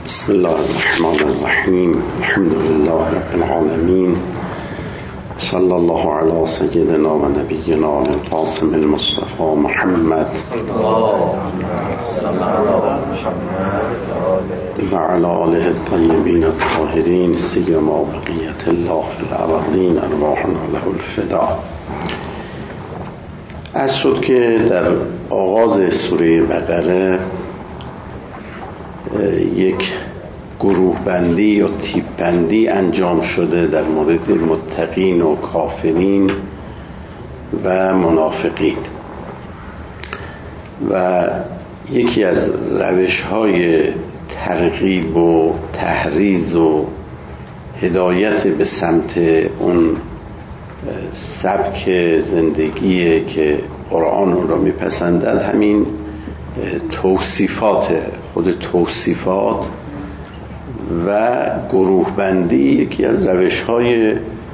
بسم الله الرحمن الرحیم. الحمد لله رب العالمین. صلی الله علی سیدنا و نبینا القاسم المصطفى محمد و علی آله الطیبین الطاهرین سیما بقیة الله فی الارضین ارواحنا له الفدا. عرض شد که در آغاز سوره بقره یک گروه بندی یا تیپ بندی انجام شده در مورد متقین و کافرین و منافقین، و یکی از روش‌های ترغیب و تحریض و هدایت به سمت اون سبک زندگی که قرآن اون را میپسندد همین توصیفات، خود توصیفات و گروه بندی یکی از روش‌های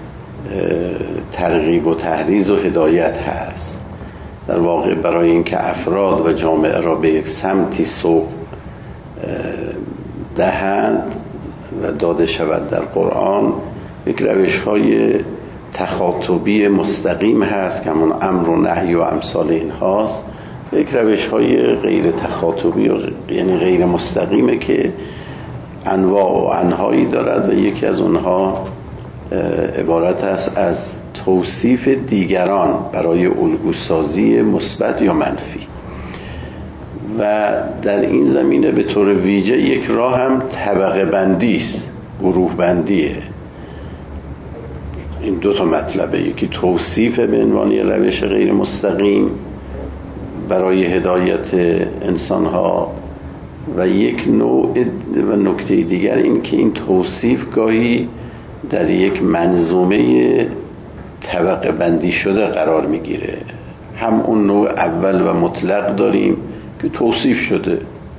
ترغیب و تحریض و هدایت هست. در واقع برای اینکه افراد و جامعه را به یک سمتی سوق دهند و داده شود در قرآن، یک روش‌های تخاطبی مستقیم هست که همون امر و نهی و امثال این هاست، یک روش‌های غیر تخاطبی یعنی غیر مستقیمه که انواع و انهایی دارد و یکی از اونها عبارت است از توصیف دیگران برای الگوسازی مثبت یا منفی. و در این زمینه به طور ویژه یک راه هم طبقه بندی است، گروه بندیه. این دو تا مطلبه، یکی توصیف به عنوان روش غیر مستقیم برای هدایت انسان‌ها و یک نوع و نکته دیگر این که این توصیف گاهی در یک منظومه طبقه بندی شده قرار میگیره. هم اون نوع اول و مطلق داریم که توصیف شده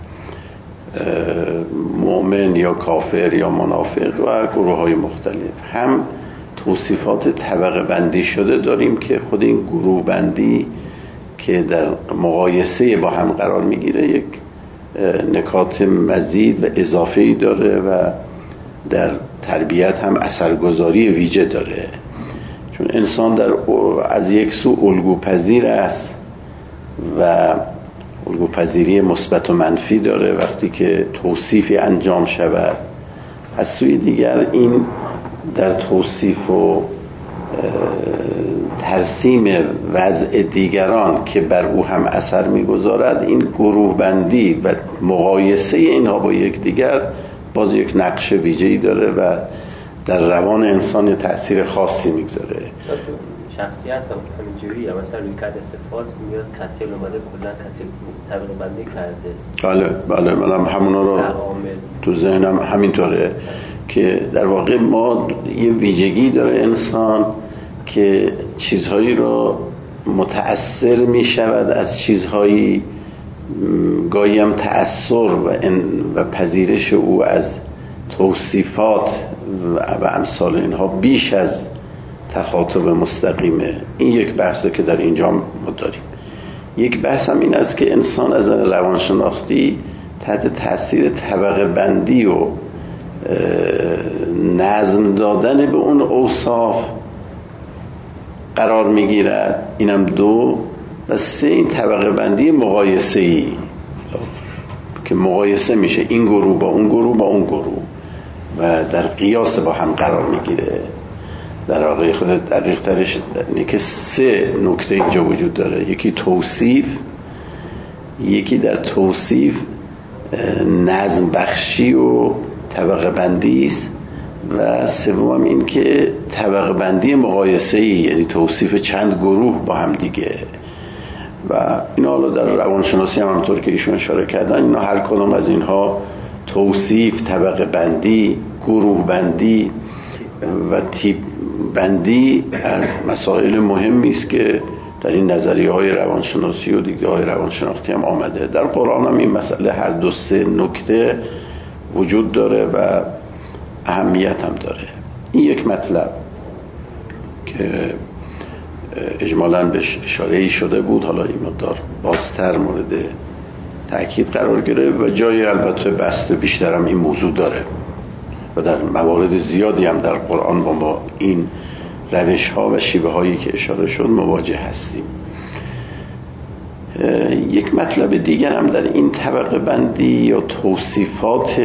مؤمن یا کافر یا منافق و گروه‌های مختلف، هم توصیفات طبقه بندی شده داریم که خود این گروه بندی که در مقایسه با هم قرار میگیره یک نکات مزید و اضافه‌ای داره و در تربیت هم اثرگذاری ویژه داره، چون انسان از یک سو الگوپذیر است و الگوپذیری مثبت و منفی داره وقتی که توصیفی انجام شود. از سوی دیگر این در توصیف و ترسیم وضع دیگران که بر او هم اثر میگذارد، این گروه بندی و مقایسه اینها با یکدیگر باز یک نقش ویژه‌ای داره و در روان انسان تأثیر خاصی میگذاره. شخصیت هم همینجوریه، مثلا روی کد صفات میاد کتل اومده کلا کتل طبقه بندی کرده. بله منم همونا رو تو ذهنم همینطوره که در واقع ما یه ویژگی داره انسان که چیزهایی رو متأثر می شود از چیزهایی، گاهی هم تأثیر و پذیرش او از توصیفات و امثال اینها بیش از تخاطب مستقیمه. این یک بحثه که در اینجا ما داریم. یک بحث هم این است که انسان از روانشناختی تحت تأثیر طبقه بندی و نظم دادن به اون اوصاف قرار میگیرد. اینم دو. و سه، این طبقه بندی مقایسه‌ای که مقایسه میشه این گروه با اون گروه با اون گروه و در قیاس با هم قرار میگیره. در واقع خود دقیق ترش اینه که سه نکته اینجا وجود داره. یکی توصیف، یکی در توصیف نظم بخشی و طبقه بندی است، و سوم این که طبقه بندی مقایسه‌ای، یعنی توصیف چند گروه با هم دیگه. و اینا حالا در روانشناسی هم همونطور که ایشون اشاره کردن، اینا هر کدوم از اینها توصیف، طبقه بندی، گروه بندی و تیپ بندی از مسائل مهمی است که در این نظریه‌های روانشناسی و دیدگاه‌های روانشناختی هم آمده. در قرآن هم این مسئله هر دو سه نکته وجود داره و اهمیت هم داره. این یک مطلب که اجمالاً بهش اشاره‌ای شده بود، حالا این مقدار بازتر مورد تأکید قرار گرفت و جای البته بست بیشتر هم این موضوع داره و در موارد زیادی هم در قرآن با این روش ها و شیوه هایی که اشاره شد مواجه هستیم. یک مطلب دیگر هم در این طبقه بندی یا توصیفات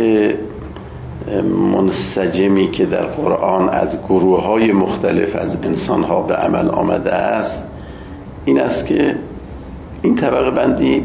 منسجمی که در قرآن از گروه های مختلف از انسان ها به عمل آمده است این است که این طبقه بندی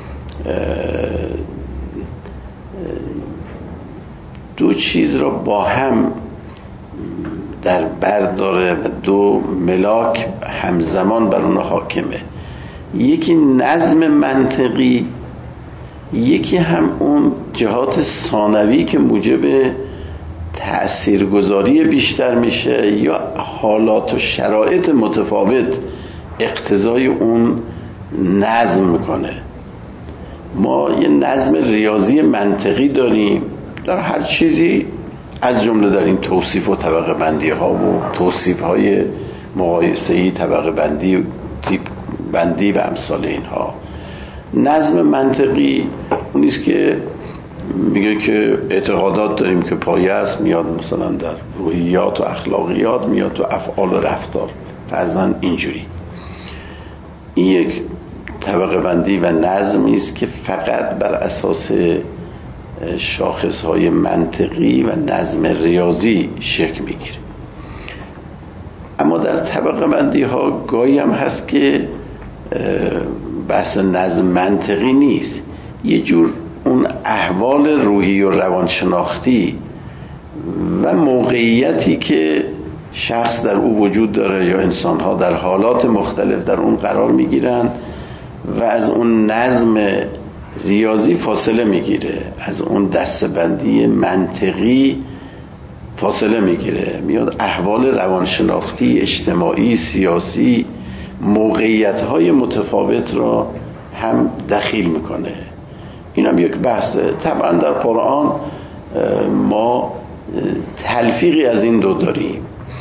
دو چیز را با هم در بر داره و دو ملاک همزمان بر اون حاکمه. یکی نظم منطقی، یکی هم اون جهات ثانوی که موجب تأثیرگذاری بیشتر میشه یا حالات و شرایط متفاوت اقتضای اون نظم میکنه. ما یه نظم ریاضی منطقی داریم در هر چیزی، از جمله در این توصیف و طبقه بندی ها و توصیف های مقایسه‌ای، طبقه بندی، تیپ بندی و امثال اینها. نظم منطقی اونیست که میگه که اعتقادات داریم که پایه است، میاد مثلا در روحیات و اخلاقیات، میاد تو افعال و رفتار، فرضاً اینجوری. این یک طبقه بندی و نظمی است که فقط بر اساس شاخصهای منطقی و نظم ریاضی شکل میگیره. اما در طبقه بندی ها گاهی هم هست که بحث نظم منطقی نیست، یه جور اون احوال روحی و روانشناختی و موقعیتی که شخص در او وجود داره یا انسان‌ها در حالات مختلف در اون قرار میگیرن و از اون نظم ریاضی فاصله میگیره، از اون دسته‌بندی منطقی فاصله میگیره، میاد احوال روانشناختی، اجتماعی، سیاسی، موقعیت‌های متفاوت را هم دخیل میکنه. این هم یک بحثه. طبعا در قرآن ما تلفیقی از این دو داریم.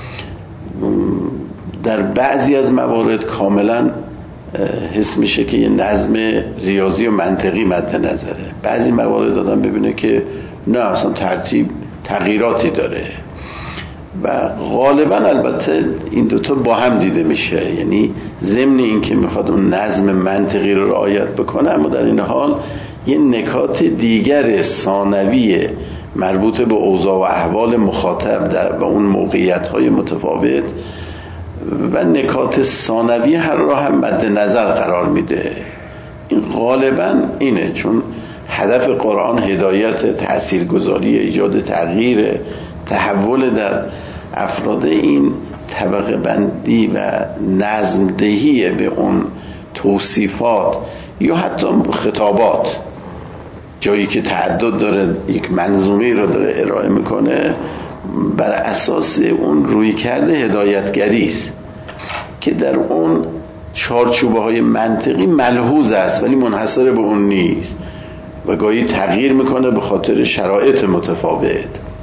در بعضی از موارد کاملا حس میشه که یه نظم ریاضی و منطقی مد نظره، بعضی موارد آدم ببینه که نه اصلا تغییراتی داره و غالبا البته این دوتا با هم دیده میشه، یعنی ضمن این که میخواد اون نظم منطقی رو رعایت بکنه اما در این حال یه نکات دیگر ثانوی مربوط به اوضاع و احوال مخاطب و اون موقعیت‌های متفاوت و نکات ثانوی هر را هم مد نظر قرار میده. این غالبا اینه، چون هدف قرآن هدایت، تأثیرگذاری، ایجاد تغییر، تحول در افراد، این طبقه بندی و نظم دهی به اون توصیفات یا حتی خطابات، جایی که تعدد داره یک منظومه رو داره ارائه میکنه، بر اساس اون روی کرده هدایتگری است که در اون چارچوبه های منطقی ملحوظ است ولی منحصر به اون نیست و گاهی تغییر میکنه به خاطر شرایط متفاوت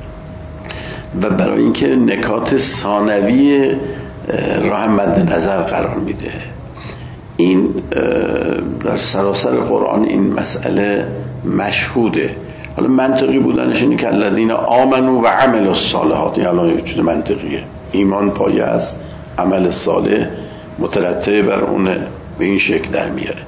و برای اینکه نکات ثانوی را هم مد نظر قرار میده. این در سراسر قرآن این مسئله مشهوده. حالا منطقی بودنش اینه که الذین آمنوا و عملوا الصالحات، یعنی الان یک چیز منطقیه، ایمان پایه است، عمل صالح مترتب بر اون به این شکل در میاره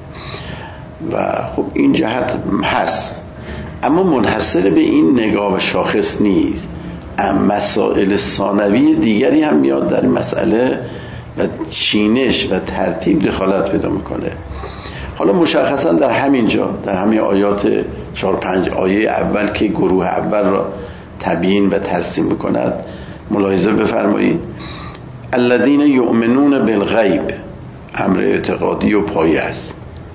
و خب این جهت هست، اما منحصر به این نگاه و شاخص نیست. مسائل ثانوی دیگری هم میاد در مسئله و چینش و ترتیب دخالت پیدا میکنه. حالا مشخصا در همین جا، در همین آیات 4-5 آیه اول که گروه اول را تبیین و ترسیم میکند ملاحظه بفرمایید. الذین یؤمنون بالغیب، امر اعتقادی و پایه است.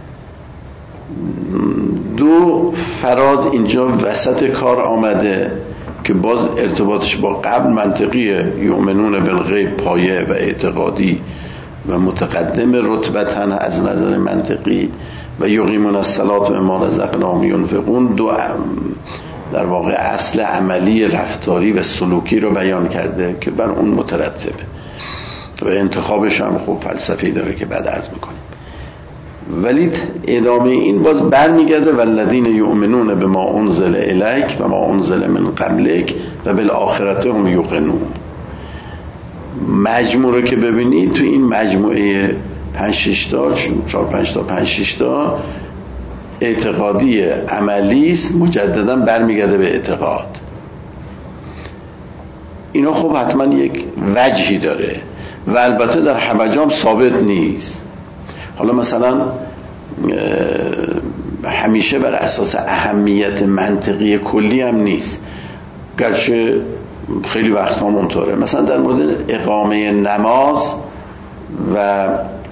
دو فراز اینجا وسط کار آمده که باز ارتباطش با قبل منطقیه، یؤمنون بالغیب پایه و اعتقادی و متقدم رتبتاً از نظر منطقی، و یقیمون الصلاة و مما رزقناهم ینفقون، دو در واقع اصل عملی رفتاری و سلوکی رو بیان کرده که بر اون مترتبه و انتخابش هم خوب فلسفی داره که بعد عرض میکنیم. ولی ادامه این باز برمیگرده والذین یؤمنون بما انزل الیک و ما انزل من قبلک و بالآخرة هم یوقنون. مجموعه که ببینید تو این مجموعه 5-6 تا 4-5 تا 5-6 تا اعتقادی عملی است، مجددا برمیگرده به اعتقاد. اینا خب حتما یک وجهی داره و البته در همه جا ثابت نیست. حالا مثلا همیشه بر اساس اهمیت منطقی کلی هم نیست، گرچه خیلی وقت هم اونطوره. مثلا در مورد اقامه نماز و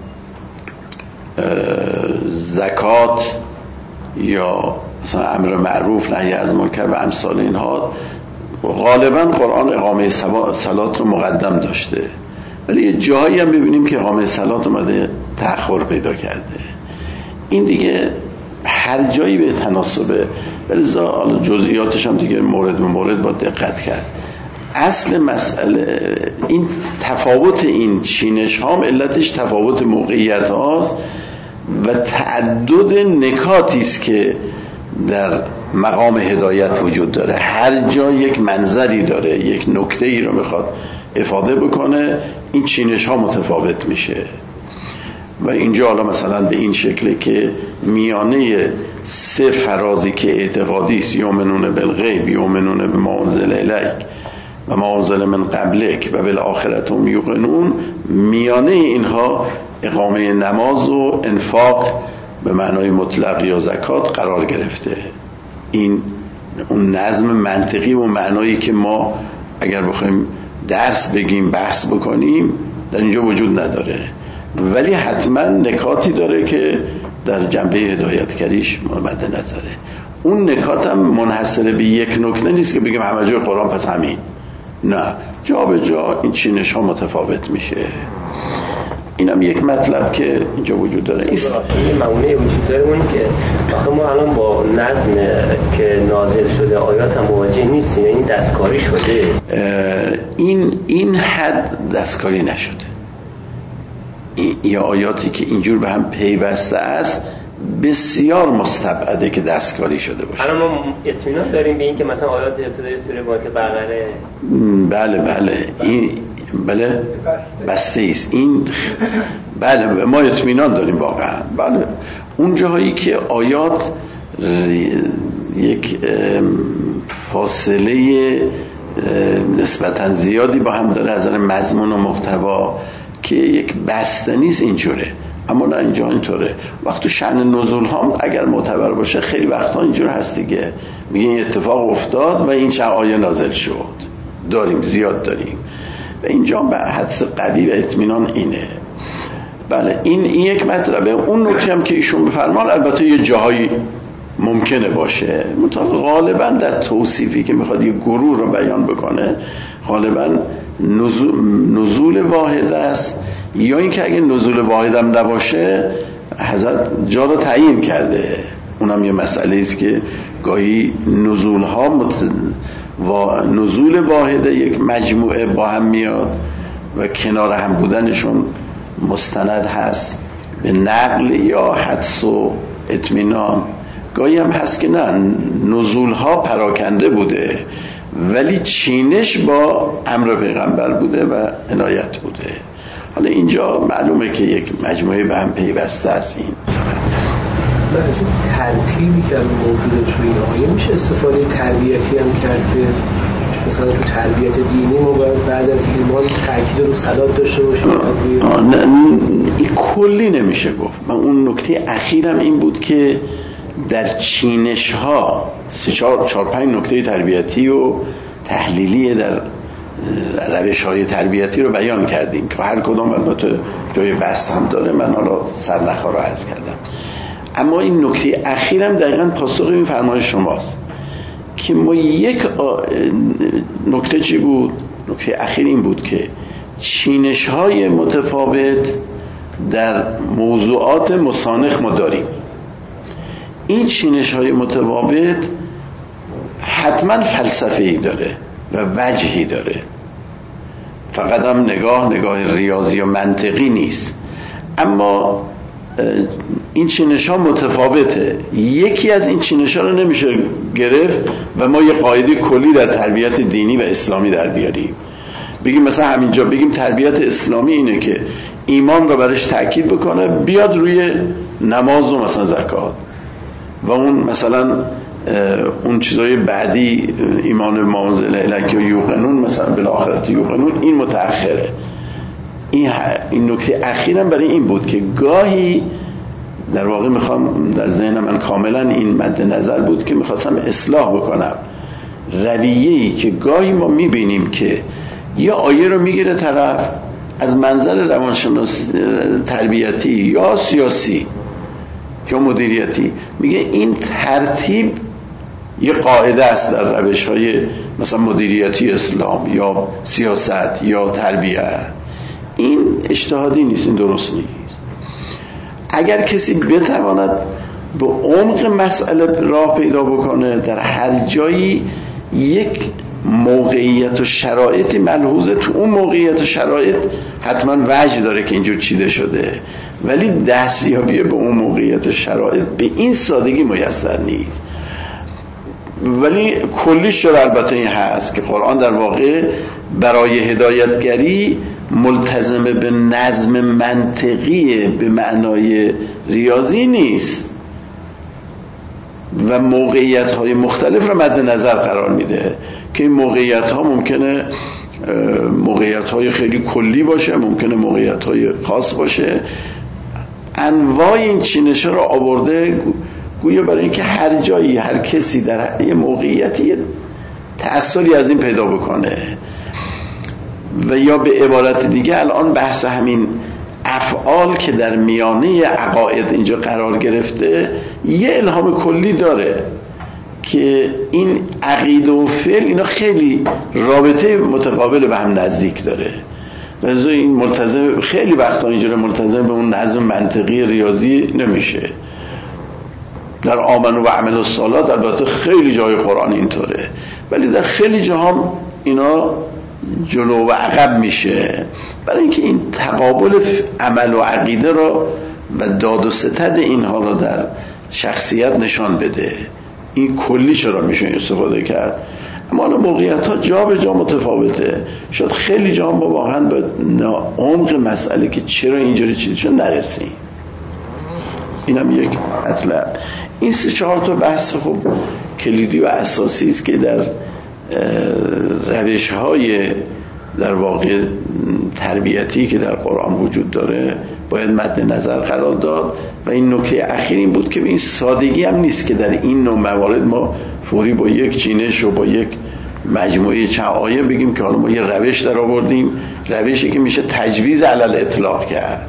زکات یا مثلا امر معروف نهی از منکر و امثال اینها غالبا قرآن اقامه صلات رو مقدم داشته، ولی یه جایی هم ببینیم که اقامه صلات اومده تأخر پیدا کرده. این دیگه هر جایی به تناسبه، ولی حالا جزئیاتش هم دیگه مورد به مورد با دقت کرد. اصل مسئله این تفاوت این چینش ها علتش تفاوت موقعیت هاست و تعدد نکاتی است که در مقام هدایت وجود داره. هر جا یک منظری داره، یک نکته ای رو میخواد افاده بکنه، این چینش ها متفاوت میشه. و اینجا حالا مثلا به این شکله که میانه 3 فرازی که اعتقادی است، یؤمنون بالغیب، یؤمنون بما انزل الیک و ما انزل من قبلک و بالآخرة هم یوقنون، میانه اینها اقامه نماز و انفاق به معنای مطلق یا زکات قرار گرفته. این اون نظم منطقی و معنایی که ما اگر بخوایم درس بگیم بحث بکنیم در اینجا وجود نداره، ولی حتما نکاتی داره که در جنبه هدایتگریش مد نظره. اون نکات هم منحصر به یک نکته نیست که بگیم همه جای قرآن پس همین، نه، جا به جا این چینش ها متفاوت میشه. اینم یک مطلب که اینجا وجود داره. این معونه وجود داره، اون که ما الان با نظم که نازل شده آیات هم مواجه نیستیم، یعنی دستکاری شده. این حد دستکاری نشده. یا آیاتی که اینجور به هم پیوسته است بسیار مستبعده که دستکاری شده باشه. الان ما اطمینان داریم به این که مثلا آیات ابتدای سوره بقره بله این بله بسته است. این بله ما اطمینان داریم واقعا. بله اون جاهایی که آیات یک فاصله نسبتا زیادی با هم داره از نظر مضمون و محتوا که یک بسته نیست اینجوره، اما نه اینجا اینطوره. وقتی شأن نزول هم اگر معتبر باشه خیلی وقتا اینجور هست دیگه، میگه این اتفاق افتاد و این چند آیه نازل شد، داریم زیاد داریم و اینجا به حدس قوی و اطمینان اینه. بله این یک مطلبه. اون نکته هم که ایشون بفرمان البته یه جاهایی ممکنه باشه، غالبا در توصیفی که میخواد یه گروه رو بیان بکنه غالبا نزول واحد است، یا اینکه اگه نزول واحد هم نباشه حضرت جا رو تعیین کرده. اونم یه مسئله است که گاهی نزول ها نزول واحد یک مجموعه با هم میاد و کنار هم بودنشون مستند هست به نقل یا حدس و اطمینان. گاهی هم هست که نه، نزول ها پراکنده بوده ولی چینش با امر پیغمبر بوده و عنایت بوده. حالا اینجا معلومه که یک مجموعه به هم پیوسته است. این از این ترتیبی که موجوده توی این آیه میشه استفاده تربیتی هم کرد که مثلا تو تربیت دینی ما باید بعد از ایمان تاکید رو صلات داشته باشیم؟ این کلی نمیشه گفت. من اون نکته اخیرم این بود که در چینش ها 4-5 نکته تربیتی و تحلیلی در روش های تربیتی رو بیان کردیم که هر کدام البته جای بحث هم داره، من حالا سرنخا رو عرض کردم. اما این نکته اخیرم دقیقاً پاسخ این فرمایش شماست که ما یک نکته چی بود؟ نکته اخیر این بود که چینش های متفاوت در موضوعات مسانخ ما داریم. این چینش های متفاوت حتما فلسفه‌ای داره و وجهی داره، فقط هم نگاه ریاضی و منطقی نیست. اما این چینش ها متفاوته. یکی از این چینش ها رو نمیشه گرفت و ما یه قاعده کلی در تربیت دینی و اسلامی در بیاریم. بگیم مثلا همینجا بگیم تربیت اسلامی اینه که ایمان رو برش تأکید بکنه، بیاد روی نماز و مثلا زکات و اون مثلا اون چیزای بعدی ایمان ما انزل الیک و یوقنون مثلا بالآخرة یوقنون این متأخره. این نکته اخیرم برای این بود که گاهی در واقع میخوام در ذهن من کاملا این مد نظر بود که میخواستم اصلاح بکنم رویه‌ای که گاهی ما میبینیم که یه آیه رو میگیره طرف از منظر روانشناسی تربیتی یا سیاسی یا مدیریتی میگه این ترتیب یه قاعده است در روش‌های مثلا مدیریتی اسلام یا سیاست یا تربیت. این اجتهادی نیست، این درست نیست. اگر کسی بتواند به عمق مسئله راه پیدا بکنه، در هر جایی یک موقعیت و شرایطی ملحوظه، تو اون موقعیت و شرایط حتما وجه داره که اینجور چیده شده، ولی دستیابی به اون موقعیت و شرایط به این سادگی میسر نیست. ولی کلیش چرا البته این هست که قرآن در واقع برای هدایتگری ملتزم به نظم منطقی به معنای ریاضی نیست و موقعیت‌های مختلف را مد نظر قرار میده که این موقعیت‌ها ممکنه موقعیت‌های خیلی کلی باشه، ممکنه موقعیت‌های خاص باشه. انواع این چینش‌ها را آورده گویا برای اینکه هر جایی هر کسی در یه موقعیتی تأثیری از این پیدا بکنه. و یا به عبارت دیگه الان بحث همین افعال که در میانه عقاید اینجا قرار گرفته یه الهام کلی داره که این عقیده و فعل اینا خیلی رابطه متقابل به هم نزدیک داره. لذا این ملتزم خیلی وقتا اینجوری ملتزم به اون نظم منطقی ریاضی نمیشه. در آمنو و عملوا الصالحات البته خیلی جای قرآن اینطوره، ولی در خیلی جاها اینا جلو و عقب میشه برای اینکه این تقابل عمل و عقیده را و داد و ستد اینها را در شخصیت نشان بده. این کلی چرا میشه استفاده کرد، اما موقعیت ها جا به جا متفاوته. شاید خیلی جا ما واقعا به عمق مسئله که چرا اینجوری چیزی شد نرسیم. اینم یک مطلب. این 3-4 تا بحث خب کلیدی و اساسی است که در روش‌های در واقع تربیتی که در قرآن وجود داره باید مد نظر قرار داد. و این نکته اخیر این بود که این سادگی هم نیست که در این نوع موارد ما فوری با یک چینش و با یک مجموعه چند آیه بگیم که حالا ما یه روش در آوردیم، روشی که میشه تجویز علل اطلاق کرد.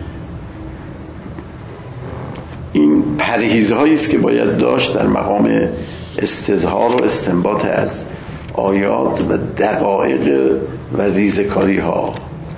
این پرهیزهایی است که باید داشت در مقام استظهار و استنباط از آیات و دقایق و ریزکاری ها.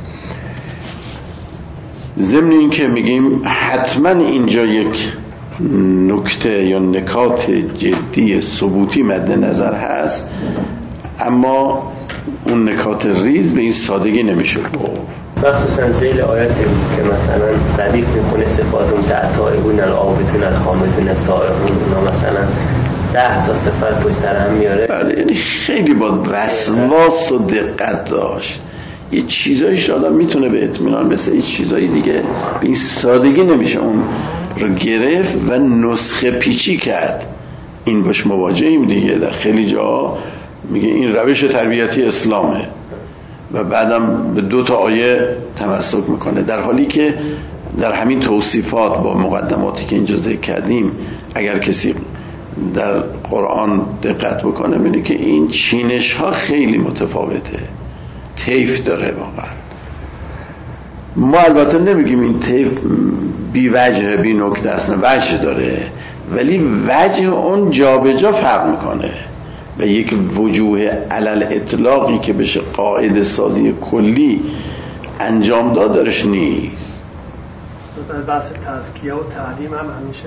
ضمن این که میگیم حتما اینجا یک نکته یا نکات جدی ثبوتی مد نظر هست، اما اون نکات ریز به این سادگی نمیشه گفت. مخصوصا ذیل آیاتی که مثلا ردیف میکنه صفات اون التائبون العابدون الحامدون السائحون، اونا مثلا 10 تا صفت پشت سر هم میاره. بله، یعنی خیلی باید وسواس و دقت داشت. یه چیزایش آدم میتونه به اطمینان مثل این چیزایی دیگه به این سادگی نمیشه اون رو گرفت و نسخه پیچی کرد. این باش مواجهیم دیگه. در خیلی جا میگه این روش تربیتی اسلامه و بعدم به 2 تا آیه تمسک میکنه، در حالی که در همین توصیفات با مقدماتی که اینجا ذکر کردیم اگر کسی در قرآن دقت بکنه می‌بینه که این چینش ها خیلی متفاوته، طیف داره واقعا. ما البته نمیگیم این طیف بی وجه بی نکته است، وجه داره، ولی وجه اون جا به جا فرق میکنه و یک وجوه علل اطلاقی که بشه قاعده سازی کلی انجام داد درش نیست. بحث تزکیه و تعلیم هم همیشه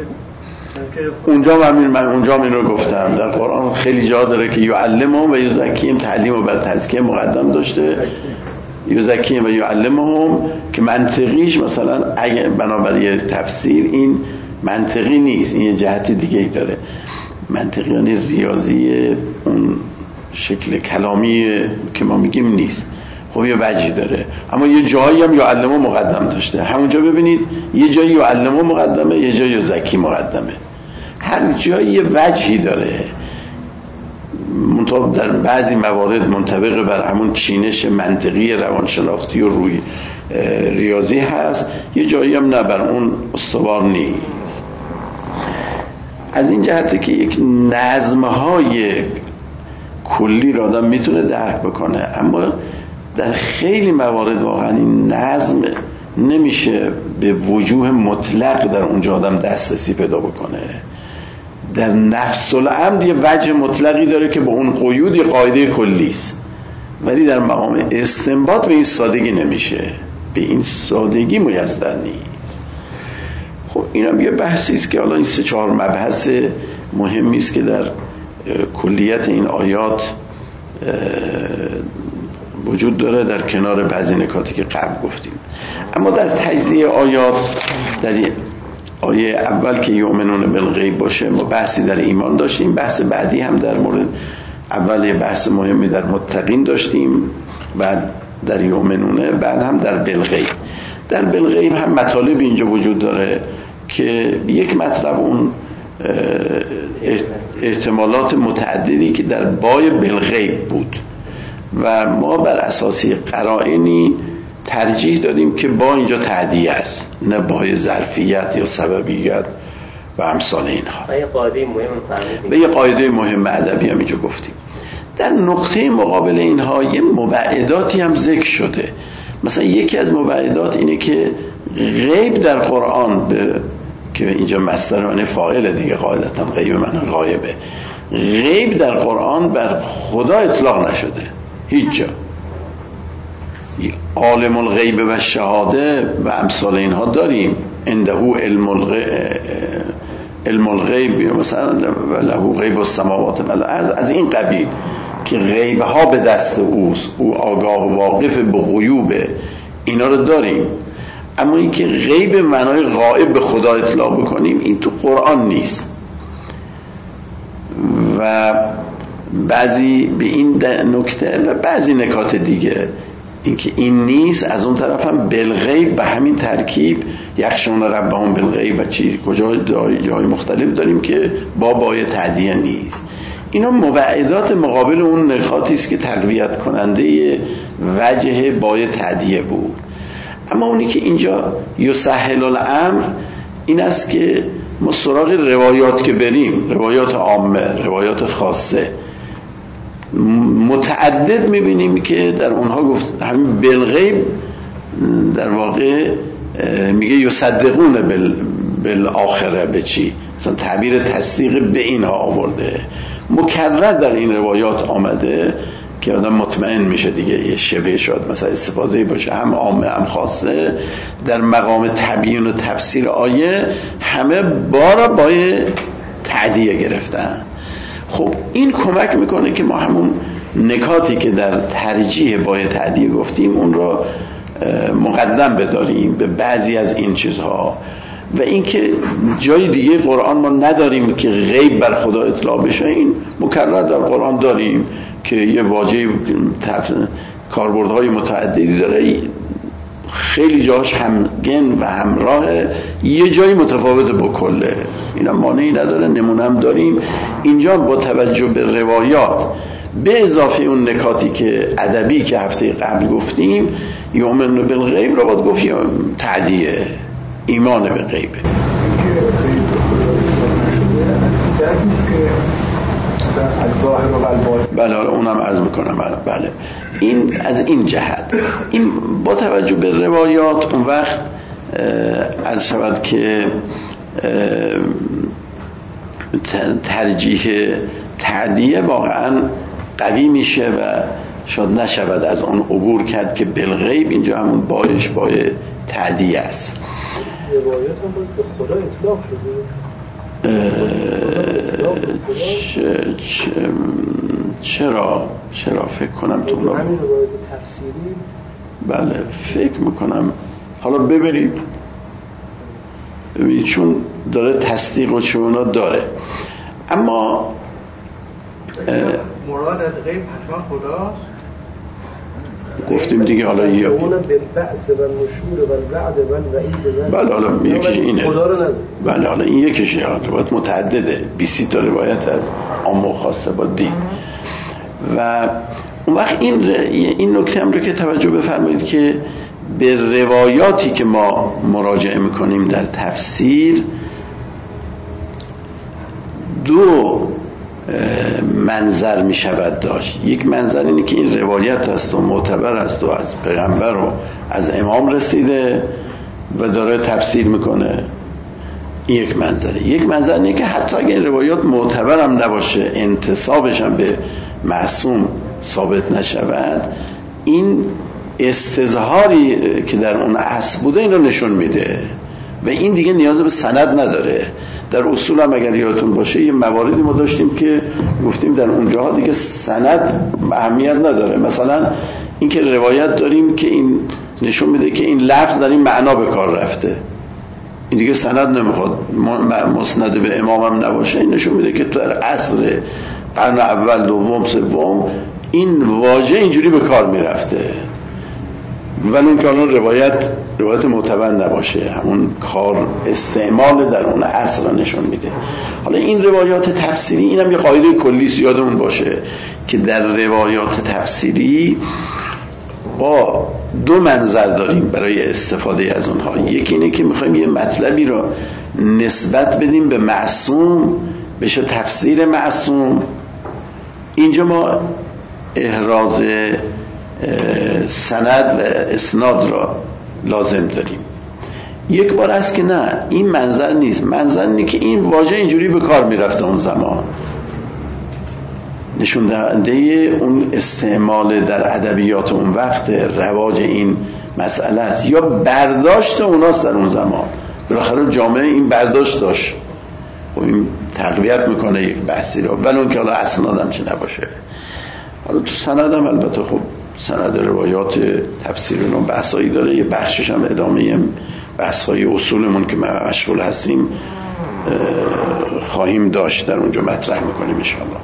اونجا من رو گفتم در قرآن خیلی جا داره که یعلمهم و یزکیهم، تعلیم و بعد تزکیه مقدم داشته یزکیهم و یعلمهم که منطقیش مثلا اگه بنابرای تفسیر این منطقی نیست، این یه جهت دیگه ای داره. منطقی یعنی ریاضی اون شکل کلامی که ما میگیم نیست. خب یه وجهی داره، اما یه جایی هم یعلمه مقدم داشته. همونجا ببینید یه جایی یعلمه مقدمه، یه جایی یزکی مقدمه. هر جایی یه وجهی داره. منطقه در بعضی موارد منطبق بر همون چینش منطقی روانشناختی و روی ریاضی هست، یه جایی هم نه، بر اون استوار نیست. از این جهته که یک نظمهای کلی را آدم میتونه درک بکنه، اما در خیلی موارد واقعا این نظم نمیشه به وجوه مطلق در اونجا آدم دسترسی پیدا بکنه. در نفس الامر یه وجه مطلقی داره که با اون قیود یه قاعده کلی است، ولی در مقام استنباط به این سادگی نمیشه، به این سادگی میسر نیست. خب اینم یه بحثی است که حالا این 3-4 مبحث مهمی است که در کلیت این آیات وجود داره، در کنار بعضی نکاتی که قبل گفتیم. اما در تجزیه آیات، در آیه اول که یؤمنون بالغیب باشه ما بحثی در ایمان داشتیم، بحث بعدی هم در مورد اول یه بحث مهمی در متقین داشتیم، بعد در یؤمنونه، بعد هم در بالغیب. در بالغیب هم مطالب اینجا وجود داره که یک مطلب اون احتمالات متعددی که در بای بالغیب بود و ما بر اساسی قرائنی ترجیح دادیم که با اینجا تعدیه است، نه بای ظرفیت یا سببیت و امثال اینها. به یه قاعده مهم ادبی هم اینجا گفتیم. در نقطه مقابل اینها یه مبعداتی هم ذکر شده. مثلا یکی از مبعدات اینه که غیب در قرآن که اینجا مصدر معنی فاعل دیگه، قاعدتا غیب معنی غایبه. غیب در قرآن بر خدا اطلاق نشده هیچ جا. عالم الغیب و شهاده و امثال اینها داریم، عنده علم الغیب مثلا له غیب السماوات و از این قبیل که غیب ها به دست اوست، او آگاه و واقف به غیوبه، اینا رو داریم. اما این که غیب معنای غائب به خدا اطلاق بکنیم این تو قرآن نیست. و بعضی به این نکته و بعضی نکات دیگه اینکه این نیست، از اون طرف هم بالغیب به همین ترکیب یخشون ربهم بالغیب و چی کجا جای مختلف داریم که بای تعدیه نیست. اینا مبعدات مقابل اون نکاتی است که تقویت کننده وجه بای تعدیه بود. اما اونی که اینجا یسهل الامر این است که ما سراغ روایات که بریم، روایات عامه، روایات خاصه، متعدد میبینیم که در اونها گفت همین بالغیب در واقع میگه یصدقون بالآخره به چی؟ مثلا تعبیر تصدیق به اینها آورده. مکرر در این روایات آمده که آدم مطمئن میشه دیگه یه شبه شد مثلا استفاده باشه، هم عامه هم خاصه، در مقام تبیین و تفسیر آیه همه بای تعدیه گرفتن. خب این کمک میکنه که ما همون نکاتی که در ترجیح بای تعدیه گفتیم اون را مقدم بداریم به بعضی از این چیزها. و اینکه جای دیگه قرآن ما نداریم که غیب بر خدا اطلاع بشه، این مکرر در قرآن داریم که یه واژه کاربردهای متعددی داره، خیلی جاش همگن و همراه، یه جایی متفاوت با کله. اینا مانعی نداره، نمونه هم داریم اینجا با توجه به روایات به اضافه اون نکاتی که ادبی که هفته قبل گفتیم، یؤمن بالغیب رو باید گفتیم تعدیه، ایمان به غیبه. بله اونم عرض میکنم. بله این از این جهت، این با توجه به روایات اون وقت عرض شود که ترجیح تعدیه واقعا قوی میشه و شاید نشود از اون عبور کرد که بالغیب اینجا همون بایش بای تعدیه است. روایات هم باید به خدا اطلاق شده. چرا فکر کنم تو همین روایت تفسیری بله فکر میکنم حالا ببرید چون داره تصدیق و چونا داره. اما مراد از غیب حتما خداست. گفتیم دیگه حالا یه بله حالا یکیش اینه. بله حالا این یکیش روایت متعدده 20 تا روایت از عام و خاصه با دین. و اون وقت این نکته هم رو که توجه بفرمایید که به روایاتی که ما مراجعه میکنیم در تفسیر دو منظر می شود داشت. یک منظر اینه که این روایت است و معتبر است و از پیغمبر و از امام رسیده و داره تفسیر میکنه، این یک منظره. یک منظر اینه که حتی اگر این روایات معتبر هم نباشه، انتسابش هم به معصوم ثابت نشود، این استظهاری که در اون اصل بوده این رو نشون میده و این دیگه نیاز به سند نداره. در اصول هم اگر یادتون باشه یه مواردی ما داشتیم که گفتیم در اونجاها دیگه سند اهمیت نداره. مثلا این که روایت داریم که این نشون میده که این لفظ در این معنا به کار رفته، این دیگه سند نمیخواد، مسند به امام هم نباشه، این نشون میده که در عصر قرن اول دوم سوم این واژه اینجوری به کار میرفته، ولی این که الان روایت معتبر نباشه، همون کار استعمال در اون عصر نشون میده. حالا این روایات تفسیری اینم یه قاعده کلی یادمون باشه که در روایات تفسیری با دو منظر داریم برای استفاده از اونها. یکی اینه که میخوایم یه مطلبی رو نسبت بدیم به معصوم، بشه تفسیر معصوم، اینجا ما احراز سند و اسناد را لازم داریم. یک بار است که نه، این منظر نیست، منظر اینه که این واژه اینجوری به کار میرفته اون زمان، نشون دهنده اون استعمال در ادبیات اون وقت، رواج این مسئله است یا برداشت اوناست در اون زمان. بالاخره جامعه این برداشت داشت و این تقویت میکنه یک بحثی رو، ولی اون که حالا اسنادم چه نباشه. حالا تو سندم البته خب سند روایات تفسیرون و بحثایی داره، یه بخشش هم ادامه بحث‌های اصولمون که مشغول هستیم خواهیم داشت، در اونجا مطرح میکنیم انشاءالله.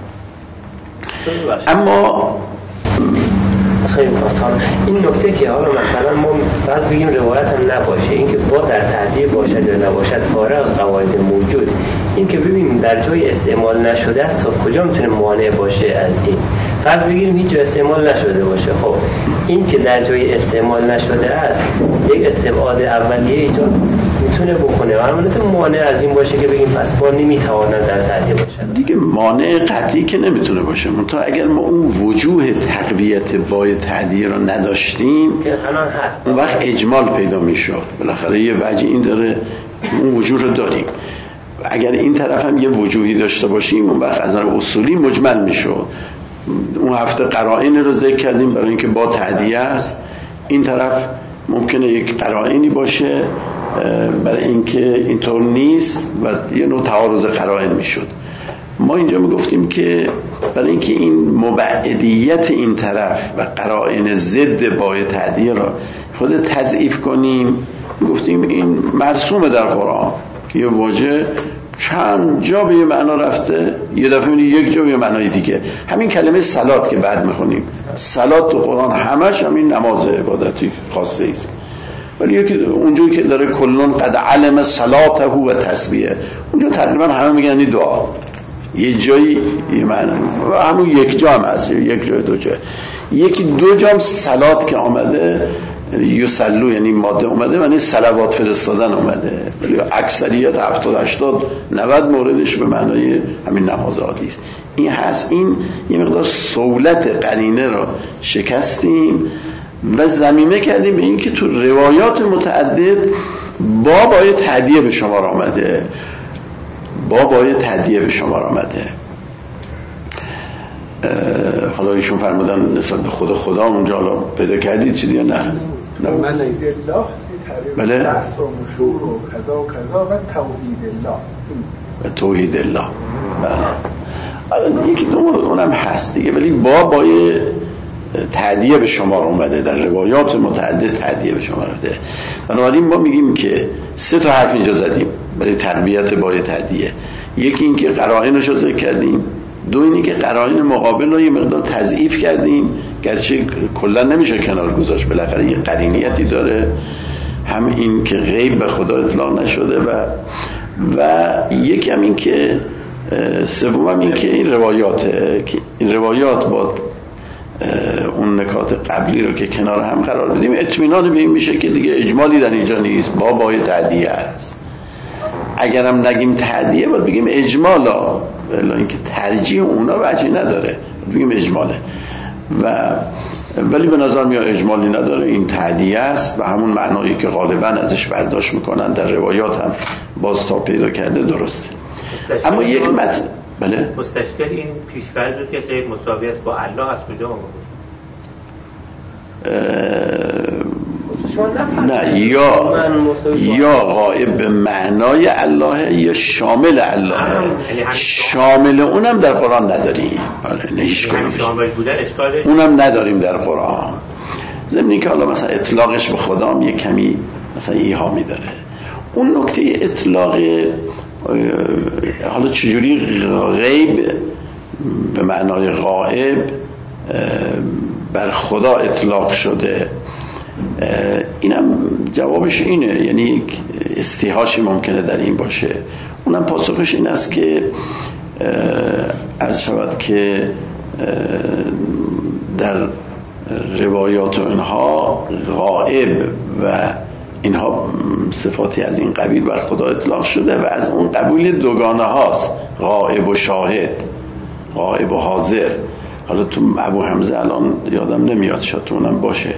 اما خیلی آسان این نکته که حالا مثلا ما بعض بگیم روایت هم نباشه، این که با در تعدیه باشد یا نباشد فارغ از قواعد موجود، این که ببینیم در جای استعمال نشده است تا کجا میتونه مانع باشه از این. فرض بگیریم هیچ جای استعمال نشده باشه، خب این که در جای استعمال نشده است یک استبعاد اولیه ایجاد میتونه بکنه و البته مانع از این باشه که بگیم پس ما نمیتوانند در تعدیه باشن. دیگه مانع قطعی که نمیتونه باشه، منتها اگر ما اون وجوه تقویت بای تعدیه رو نداشتیم که الان هست، اون وقت اجمال پیدا میشد. بالاخره یه وجه این داره، اون وجوه رو داریم، اگر این طرف هم یه وجوهی داشته باشیم اون وقت از نظر اصولی مجمل میشد. اون هفته قرائن رو ذکر کردیم برای اینکه با تعدیه است، این طرف ممکنه یک قرائنی باشه برای اینکه اینطور نیست و یه نوع تعارض قرائن میشد. ما اینجا میگفتیم که برای اینکه این مبعدیت این طرف و قرائن ضد با تعدیه را خود تضعیف کنیم، میگفتیم این مرسومه در قرآن که یه واژه چند جا به یه معنا رفته، یه دفعه می‌بینی یک جا به یه معنای دیگه. همین کلمه صلات که بعد میخونیم، صلات تو قرآن همش همین نماز عبادتی خاصه است، ولی یکی اونجایی که داره کلون قد علم صلاته و تسبیحه، اونجا تقریبا همه میگن این دعا، یه جایی یه معنی و همون یک جا هم هست، یک جای دو جا، یکی دو جا هم صلات که آمده یصلو یعنی ماده اومده، یعنی صلوات فرستادن اومده، ولی اکثریت 70-80-90 موردش به معنای همین نماز عادی است. این هست، این یه مقدار سهولت قرینه را شکستیم و ضمیمه کردیم به این که تو روایات متعدد بابای تعدیه به شمار آمده، بابای تعدیه به شمار آمده. حالا ایشون فرمودن نسبت به خدا اونجا پیدا کردید چیزی یا نه؟ من الله بله بحث و مشور و کذا و کذا و توحید الله و توحید الله. بله یکی دو اونم هست دیگه، ولی بابای تعدیه به شمار اومده، در روایات متعدد تعدیه به شمار اومده. بنابراین ما میگیم که 3 تا حرف اینجا زدیم برای تربیت با تعدیه. یکی این که قرائنش رو ذکر کردیم، 2 اینی که قرائن مقابل رو یه مقدار تضعیف کردیم، گرچه کلا نمیشه کنار گذاشت، بالاخره یه قرینیتی داره. هم این که غیب به خدا اطلاق نشده و یکم این که سوم این که این روایاته که این روایات با اون نکات قبلی رو که کنار هم قرار بدیم اطمینان به این میشه که دیگه اجمالی در اینجا نیست، بابای تعدیه است. اگرم نگیم تعدیه باید بگیم اجمالا، ولی اینکه ترجیح اونا وجهی نداره، بگیم اجماله. ولی به نظر میاد اجمالی نداره، این تعدیه است و همون معنایی که غالبا ازش برداشت میکنن در روایات هم باز تا پیدا کرده درسته. اما یک متن بله مستشکل این پیش‌فرض رو که غیب مساوی است با الله از کجا آورد؟ نه، یا غائب به معنای الله یا شامل الله. شامل اونم در قرآن نداریم، نه هیچ اونم نداریم در قرآن. ضمن که حالا مثلا اطلاقش به خدام یه کمی مثلا ایهامی داره. اون نکته اطلاق حالا چجوری غیب به معنای غائب بر خدا اطلاق شده، اینم جوابش اینه، یعنی یک استیحاشی ممکنه در این باشه. اونم پاسخش این است که عرض شود که در روایات و اینها غائب و اینها صفاتی از این قبیل بر خدا اطلاق شده و از اون قبیل دوگانه هاست، غائب و شاهد، غائب و حاضر. حالا تو ابو حمزه الان یادم نمیاد، شاید تو اونم باشه،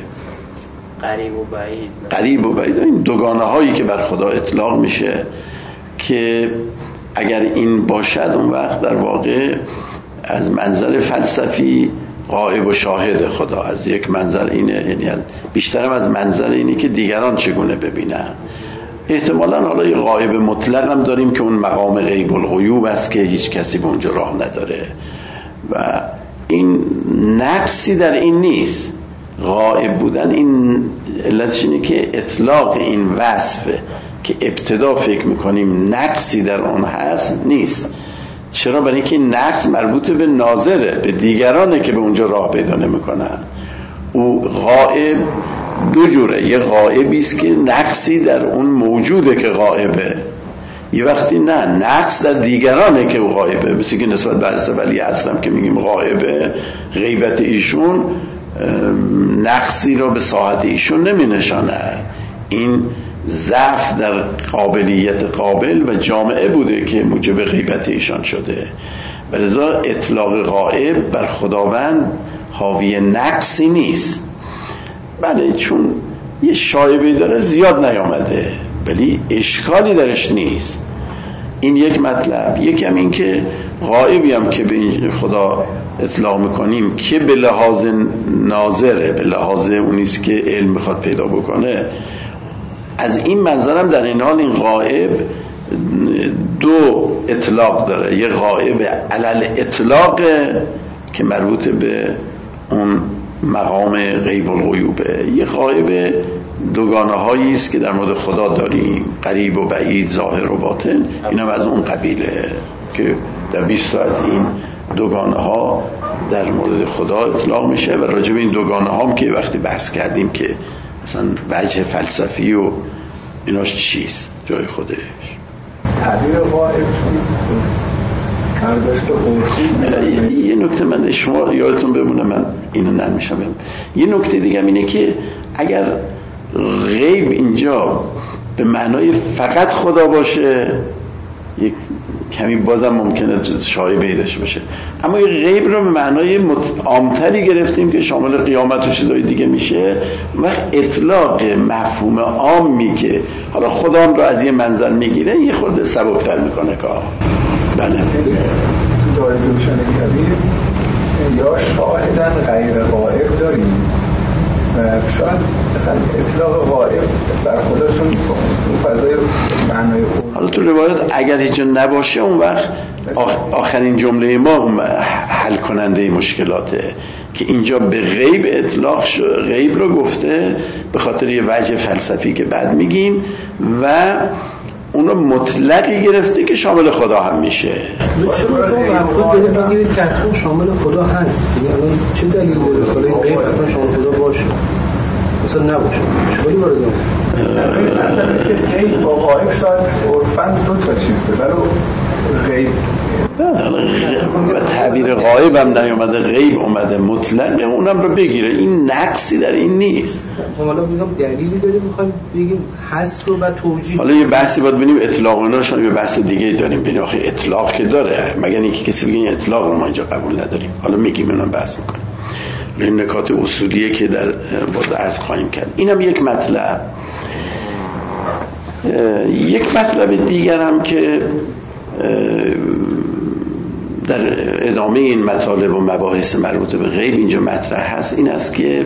قریب و بعید. این دوگانه هایی که بر خدا اطلاق میشه که اگر این باشد اون وقت در واقع از منظر فلسفی غائب و شاهد خدا، از یک منظر اینه، یعنی از بیشترم از منظر اینه که دیگران چگونه ببینن. احتمالاً حالا یه غائب مطلق هم داریم که اون مقام غیب الغیوب است که هیچ کسی به اونجا راه نداره و این نقصی در این نیست. غائب بودن این علتش اینه که اطلاق این وصف که ابتدا فکر میکنیم نقصی در اون هست نیست. چرا؟ برای اینکه نقص مربوط به ناظره، به دیگرانه که به اونجا راه پیدا نمیکنن. او غائب دو جوره، یه غائبی است که نقصی در اون موجوده که غائبه، یه وقتی نه نقص در دیگرانه که او غائبه، مثل که نسبت به حضرت ولی عصرم که میگیم غائبه، غیبت ایشون نقصی را به ساحت ایشون نمی نشانه، این ضعف در قابلیت قابل و جامعه بوده که موجب غیبت ایشان شده. ولذا اطلاق غائب بر خداوند حاوی نقصی نیست. بله چون یه شایبه داره زیاد نیامده ولی اشکالی درش نیست. این یک مطلب. یکم این که غائبی هم که به این خدا اطلاق میکنیم که به لحاظ ناظره، به لحاظ اونیست که علم میخواد پیدا بکنه، از این منظرم در این حال این غائب دو اطلاق داره. یه غائب علل اطلاق که مربوط به اون مقام غیب الغیوبه، یه غائب دوگانه هایی است که در مورد خدا داریم، قریب و بعید، ظاهر و باطن. این هم از اون قبیله که در 20 از این دوگانه ها در مورد خدا اطلاق میشه و راجع به این دوگانه ها هم که وقتی بحث کردیم که مثلا وجه فلسفی و ایناش چیست جای خودش. تعبیر غائب چون کرداشت قرصی. یه نکته من شما یادتون بمونه، من اینو نرمیشم. یه نکته دیگه اینه که اگر غیب اینجا به معنای فقط خدا باشه یک کمی بازم ممکنه شایبه داشته باشه، اما یه غیب رو به معنای عامتری گرفتیم که شامل قیامت و چیزای دیگه میشه. وقت اطلاق مفهوم عامی که حالا خدا هم رو از یه منظر میگیره یه خورده سبکتر میکنه کار. بله داره روشن کردیم یا شاهدن غیر غائب داریم شاید مثلا اطلاق غایب بر خودشون اون فضای معنای خود. حالا تو روایات اگر هیچ نباشه اون وقت آخرین جمله ما حل کننده مشکلاته که اینجا به غیب اطلاق شد، غیب رو گفته به خاطر یه وجه فلسفی که بعد میگیم و اون رو مطلقی گرفته که شامل خدا هم میشه. چرا تو افراد دارید بگیرید که حتما شامل خدا هست؟ یعنی چه دلیل داره خدای غیب حتما شامل خدا باشه؟ مثلا نباشه چطوری وارد غیب با غایب شاید عرفاً دو تا چیزه ولی غیب و تعبیر غایب هم نیومده، غیب اومده، مطلق اونم رو بگیره. این نقصی در این نیست. حالا میگم دلیلی داریم میخوایم بگیم هست رو و توجیه. حالا یه بحثی باید ببینیم اطلاق اوناشون، یه بحث دیگه داریم ببینیم آخه اطلاق که داره، مگر اینکه کسی بگه این اطلاق رو ما اینجا قبول نداریم. حالا میگیم اونم بحث میکنیم. این نکات اصولیه که در باز عرض خواهیم کرد. اینم یک مطلب. یک مطلب دیگر هم که در ادامه این مطالب و مباحث مربوط به غیب اینجا مطرح هست این است که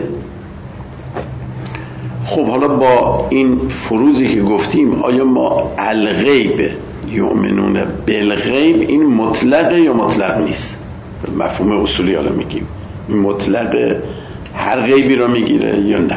خب حالا با این فروضی که گفتیم آیا ما الغیب یؤمنون بالغیب این مطلقه یا مطلق نیست؟ مفهوم اصولی حالا میگیم این مطلق هر غیبی رو میگیره یا نه؟ بعد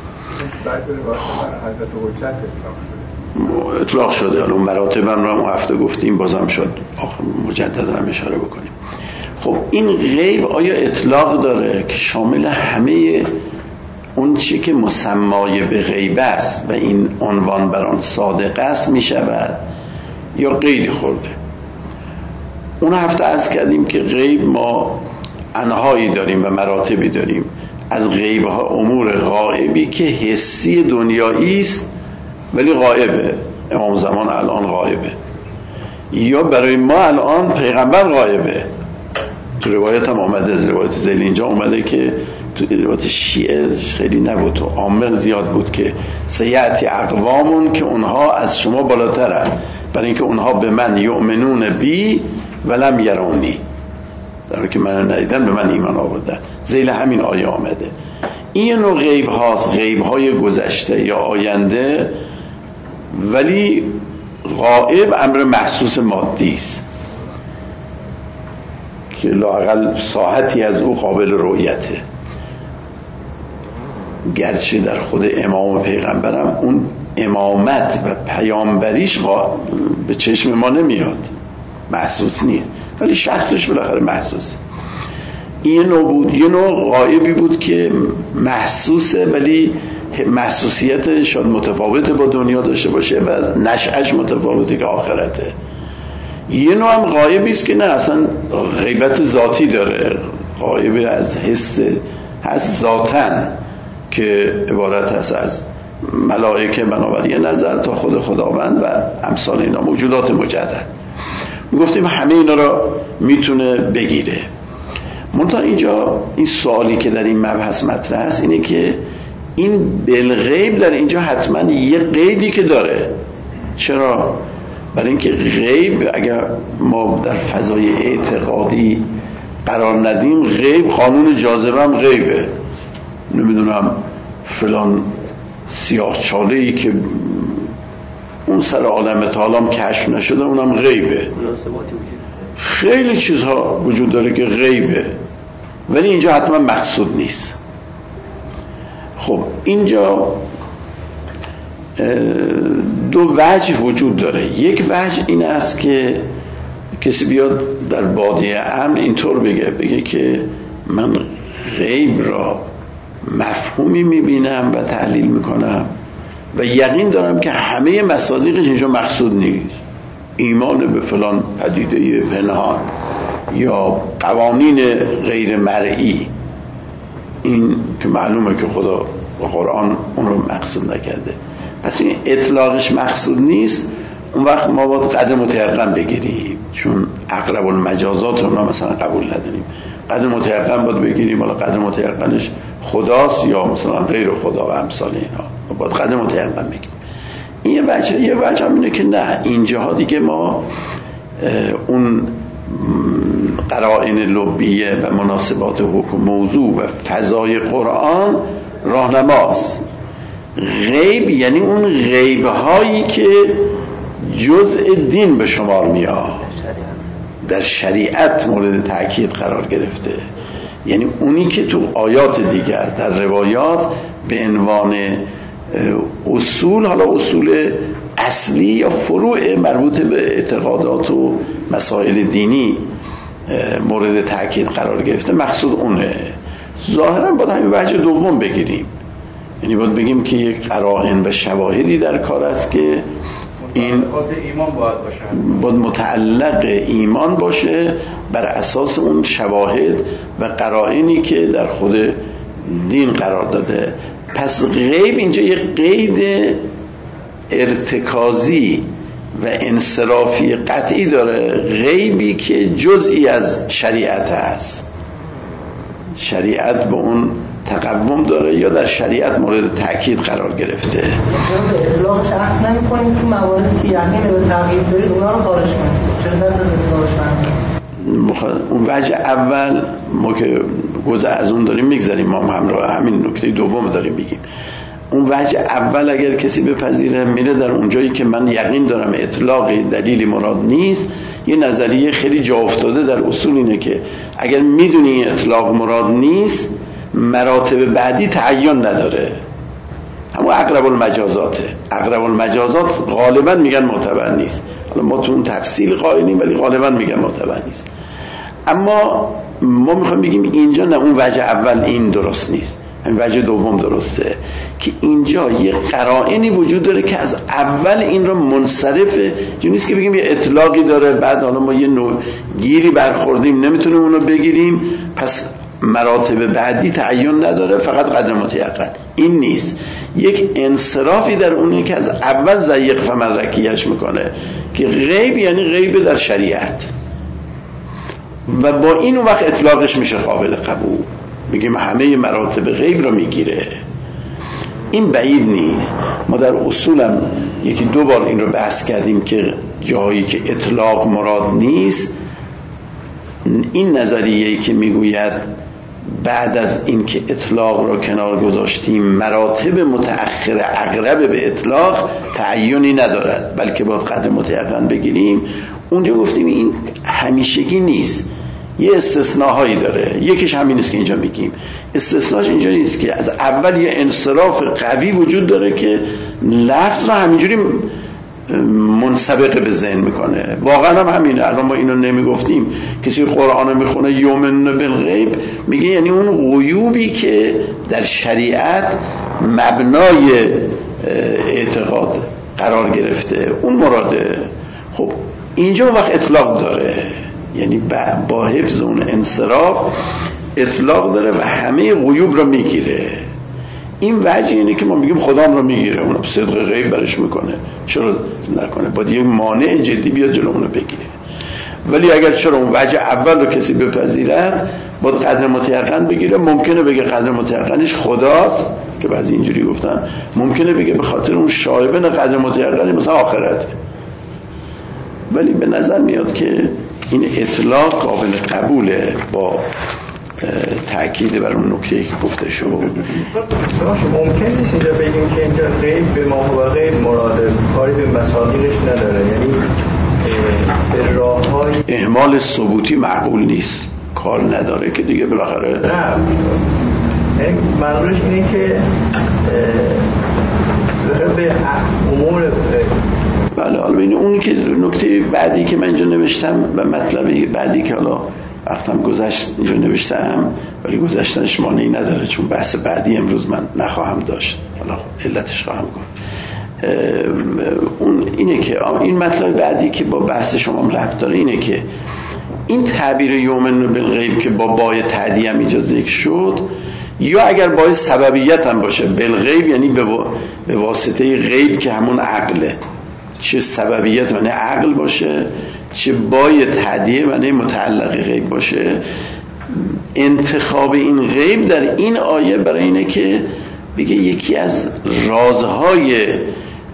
حضرت حجت اطلاق شده. حالا اون مراتب هم رو هفته گفتیم بازم شد مجددا هم اشاره بکنیم. خب این غیب آیا اطلاق داره که شامل همه اون چی که مسمای به غیب است و این عنوان بر آن صادق است می شود یا قیدی خورده؟ اون هفته عرض کردیم که غیب ما انواعی داریم و مراتبی داریم. از غیب ها امور غائبی که حسی دنیایی است ولی غائبه، امام زمان الان غائبه، یا برای ما الان پیغمبر غائبه. تو روایت هم آمده، از روایت ذیل اینجا اومده که تو روایت شیعه خیلی نبود و عامل زیاد بود که سیأتی اقوامون که اونها از شما بالاترن برای اینکه اونها به من یؤمنون بی ولم یرونی، در حالی که من ندیدن به من ایمان آوردن. ذیل همین آیه آمده. این نوع غیب هاست، غیب های گذشته یا آینده، ولی غائب امر محسوس مادی است که لااقل ساحتی از او قابل رؤیته، گرچه در خود امام و پیغمبرم اون امامت و پیامبریش به چشم ما نمیاد، محسوس نیست، ولی شخصش بالاخره محسوس. این نوع بود. یه نوع غائبی بود که محسوسه ولی محسوسیت شاید متفاوت با دنیا داشته باشه و نشأش متفاوته که آخرته. یه نوع هم غایبی است که نه اصلا غیبت ذاتی داره، غایب از حس هست ذاتن که عبارت هست از ملائکه بنابراین نظر تا خود خداوند و امثال اینا موجودات مجرد. گفتیم همه اینا را میتونه بگیره. منتها اینجا این سوالی که در این مبحث مطرح است اینه که این بالغیب در اینجا حتما یه قیدی که داره. چرا؟ برای اینکه غیب اگر ما در فضای اعتقادی قرار ندیم، غیب قانون جاذبه هم غیبه. نمیدونم فلان سیاه چاله‌ای که اون سر عالم تعالیم کشف نشده اونم غیبه. خیلی چیزها وجود داره که غیبه ولی اینجا حتما مقصود نیست. خب اینجا دو وجه وجود داره. یک وجه این است که کسی بیاد در بادیه امن اینطور بگه که من غیب را مفهومی میبینم و تحلیل میکنم و یقین دارم که همه مصادیقش اینجا مقصود نیست، ایمان به فلان پدیده پنهان یا قوانین غیر مرئی، این که معلومه که خدا و قرآن اون رو مقصود نکرده، پس این اطلاقش مقصود نیست. اون وقت ما باید قدم متیقن بگیریم، چون اقرب المجازات رو مثلا قبول نداریم. قدم متیقن باید بگیریم، حالا قدم متیقنش خداست یا مثلا غیر خدا و امثال اینا، باید قدم متیقن بگیریم. این یه وجه هم اینه که نه، اینجاها دیگه ما اون قرائن لبیه و مناسبات حکم موضوع و فضای قرآن راهنماست. غیب یعنی اون غیب‌هایی که جزء دین به شمار میاد، در شریعت مورد تأکید قرار گرفته، یعنی اونی که تو آیات دیگر در روایات به عنوان اصول، حالا اصول اصلی یا فروع مربوط به اعتقادات و مسائل دینی مورد تأکید قرار گرفته، مقصود اونه. ظاهرا باید همین وجه دوم بگیریم، یعنی باید بگیم که یک قرائن و شواهدی در کار است که این باید متعلق ایمان باشه بر اساس اون شواهد و قرائنی که در خود دین قرار داده. پس غیب اینجا یک قید ارتکازی و انصرافی قطعی داره، غیبی که جزئی از شریعت است، شریعت به اون تقوم داره یا در شریعت مورد تأکید قرار گرفته. چرا به اطلاق شخص نمی کنیم تو مواردی که یقین به تغییر دارید اونا رو خارج کنیم؟ چرا دست از اطلاقش برمید؟ اون وجه اول ما که گذر از اون داریم میگذاریم، ما همراه همین نکته دوم داریم میگیم. اون وجه اول اگر کسی بپذیره میره در اونجایی که من یقین دارم اطلاق دلیلی مراد نیست. یه نظریه خیلی جا افتاده در اصول اینه که اگر میدونی اطلاق مراد نیست، مراتب بعدی تعین نداره. همون اقرب المجازاته. اقرب المجازات غالبا میگن معتبر نیست. حالا ما تو اون تفصیل قائلیم ولی غالبا میگن معتبر نیست. اما ما میخوایم بگیم اینجا نه، اون وجه اول این درست نیست، این وجه دوم درسته که اینجا یه قرائنی وجود داره که از اول این رو منصرفه. جو نیست که بگیم یه اطلاقی داره بعد حالا ما یه نوع گیری برخوردیم نمیتونیم اونو بگیریم پس مراتب بعدی تعین نداره، فقط قدر متیقن. این نیست. یک انصرافی در اونه که از اول ضیق فمرکیش میکنه که غیب یعنی غیب در شریعت و با این اون وقت اطلاقش میشه قابل قبول، میگیم همه مراتب غیب رو میگیره. این بعید نیست. ما در اصولم یکی دو بار این رو بحث کردیم که جایی که اطلاق مراد نیست، این نظریه‌ای که میگوید بعد از این که اطلاق را کنار گذاشتیم مراتب متأخر اقرب به اطلاق تعیینی ندارد بلکه باید قدر متیقن بگیریم، اونجا گفتیم این همیشگی نیست، یه استثناهایی داره. یکیش همین است که اینجا میگیم. استثناش اینجا نیست که از اول یه انصراف قوی وجود داره که لفظ را همینجوری منسبق به ذهن میکنه. واقعا هم همینه. الان ما اینو نمیگفتیم، کسی قرآن رو میخونه یؤمن بالغیب میگه یعنی اون غیوبی که در شریعت مبنای اعتقاد قرار گرفته اون مراده. خب اینجا اون وقت اطلاق داره، یعنی با حفظ اون انصراف اطلاق داره و همه غیوب رو میگیره. این وجه اینه که ما میگیم خدا رو میگیره، اونم صدق غیب برش میکنه، چرا نکنه؟ باید یک مانع جدی بیاد جلو اونو بگیره. ولی اگر چرا اون وجه اول رو کسی بپذیرد باید قدر متیقن بگیره. ممکنه بگه قدر متیقنش خداست که بعضی اینجوری گفتن، ممکنه بگه به خاطر اون شایبه قدر متیقنی مثلا آخرته. ولی به نظر میاد که این اطلاق قابل قبوله با تأکید بر اون نکته‌ای که گفته شد. ممکن نیست اینجا بگیم که اینجا غیب به ما غیب مراده، کاری به مصادیقش نداره، یعنی به راه‌های اهمال ثبوتی معقول نیست، کار نداره که دیگه بالاخره. نه، یعنی منظورش اینه که به امور بله. حالا این اونی که نکته بعدی که من اینجا نوشتم و مطلبی بعدی که حالا وقتم گذشت اینجا نوشتم ولی گذشتنش مانعی نداره چون بحث بعدی امروز من نخواهم داشت، حالا علتش خواهم گفت. اون اینه که این مطلب بعدی که با بحث شما ربط داره اینه که این تعبیر یؤمن بالغیب که با بای تعدیه هم اینجا ذکر شد، یا اگر بای سببیت هم باشه، بالغیب یعنی به واسطه غیب که همون عقله، چه سببیت معنی عقل باشه چه بای تعدیه معنی متعلق غیب باشه. انتخاب این غیب در این آیه برای اینه که بگه یکی از رازهای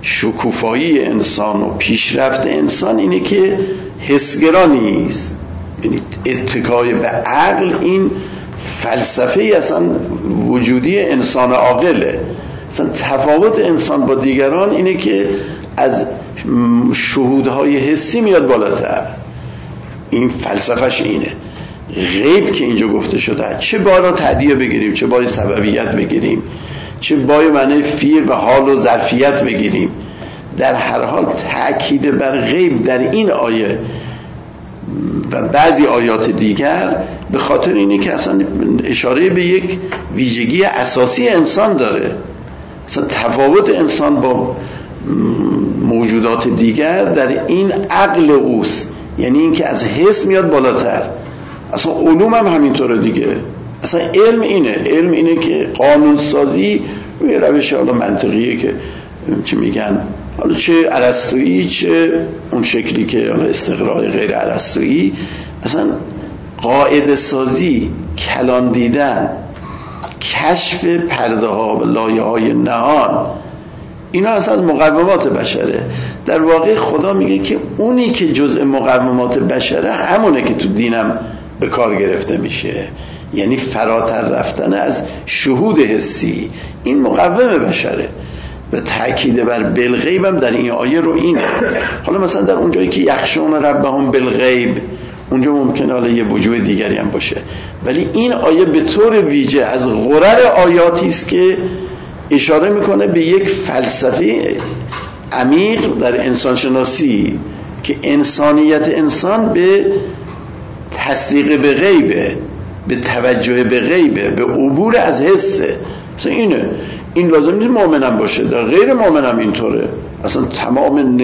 شکوفایی انسان و پیشرفت انسان اینه که حسگرا نیست، یعنی اتکای به عقل این فلسفه اصلا وجودی انسان عاقله. اصلا تفاوت انسان با دیگران اینه که از شهودهای حسی میاد بالاتر. این فلسفهش اینه. غیب که اینجا گفته شده، چه باید تعدیه بگیریم، چه باید سببیت بگیریم، چه باید معنی فی و حال و ظرفیت بگیریم، در هر حال تأکید بر غیب در این آیه و بعضی آیات دیگر به خاطر اینه که اصلا اشاره به یک ویژگی اساسی انسان داره. اصلا تفاوت انسان با موجودات دیگر در این عقل اوست، یعنی این که از حس میاد بالاتر. اصلا علوم هم همینطوره دیگه. اصلا علم اینه که قانون سازی روی روش حالا منطقیه که چه میگن، حالا چه ارسطویی چه اون شکلی که حالا استقراء غیر ارسطویی، اصلا قاعده سازی، کلان دیدن، کشف پرده ها و لایه های نهان، اینا اصلا از مقومات بشره. در واقع خدا میگه که اونی که جزء مقومات بشره همونه که تو دینم به کار گرفته میشه، یعنی فراتر رفتن از شهود حسی. این مقوم بشره و تأکید بر بالغیب هم در این آیه رو اینه. حالا مثلا در اونجایی که یخشون ربهم بالغیب، اونجا ممکنه حالا یه وجوه دیگری هم باشه، ولی این آیه به طور ویژه از غرر آیاتی است که اشاره میکنه به یک فلسفه عمیق در انسانشناسی که انسانیت انسان به تصدیق به غیبه، به توجه به غیبه، به عبور از حسه. مثلا این لازم نیست مؤمنم باشه، در غیر مؤمنم اینطوره. اصلا تمام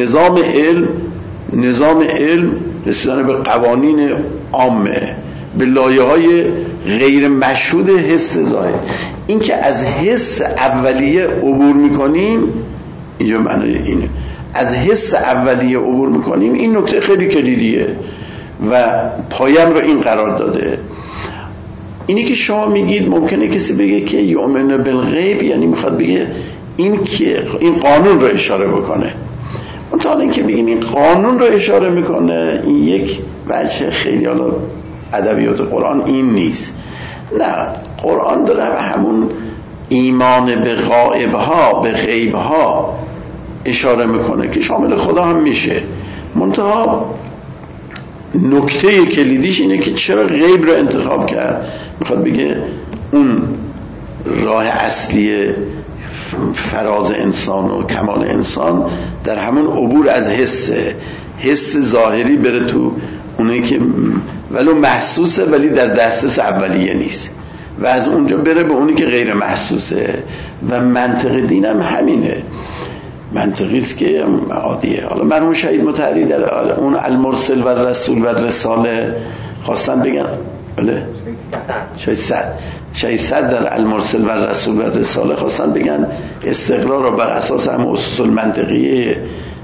نظام علم رسیدن به قوانین عامه، به لایه های غیر مشهود حس ظاهر. این که از حس اولیه عبور میکنیم، اینجا معنی اینه، از حس اولیه عبور میکنیم. این نکته خیلی کلیدیه و پایم رو این قرار داده. اینی که شما میگید ممکنه کسی بگه که یؤمن بالغیب، یعنی میخواد بگه این که این قانون رو اشاره بکنه. منتها این که بگیم این قانون رو اشاره میکنه، این یک وجه خیلی حالا ادبیات قرآن این نیست. نه، قرآن داره همون ایمان به غائبها، به غیبها اشاره میکنه که شامل خدا هم میشه. منتها نکته کلیدیش اینه که چرا غیب رو انتخاب کرد. میخواد بگه اون راه اصلی فراز انسان و کمال انسان در همون عبور از حس ظاهری بره تو اونایی که ولو محسوسه ولی در دسترس اولیه نیست، و از اونجا بره به اونی که غیر محسوسه. و منطق دین هم همینه، منطقی است که عادیه. حالا مرحوم شهید مطهری در اون المرسل و رسول و رساله خواستن بگن، بله شهید صد در المرسل و رسول و رساله خواستن بگن استقرار رو بر اساس هم اصول منطقی